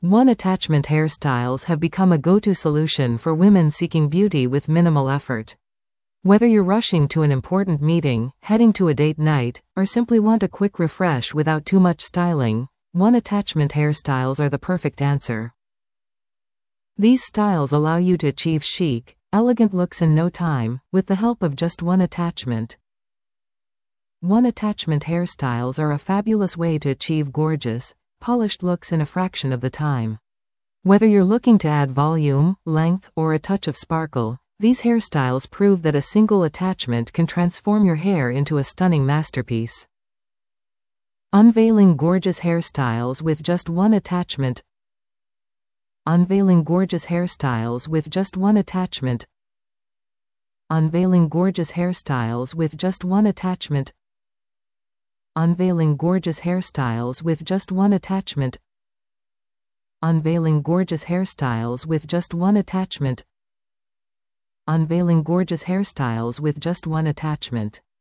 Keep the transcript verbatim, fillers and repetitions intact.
One attachment hairstyles have become a go-to solution for women seeking beauty with minimal effort. Whether you're rushing to an important meeting, heading to a date night, or simply want a quick refresh without too much styling, one attachment hairstyles are the perfect answer. These styles allow you to achieve chic, elegant looks in no time, with the help of just one attachment. One attachment hairstyles are a fabulous way to achieve gorgeous, polished looks in a fraction of the time. Whether you're looking to add volume, length, or a touch of sparkle, these hairstyles prove that a single attachment can transform your hair into a stunning masterpiece. Unveiling gorgeous hairstyles with just one attachment. Unveiling gorgeous hairstyles with just one attachment. Unveiling gorgeous hairstyles with just one attachment. Unveiling gorgeous hairstyles with just one attachment. Unveiling gorgeous hairstyles with just one attachment. Unveiling gorgeous hairstyles with just one attachment.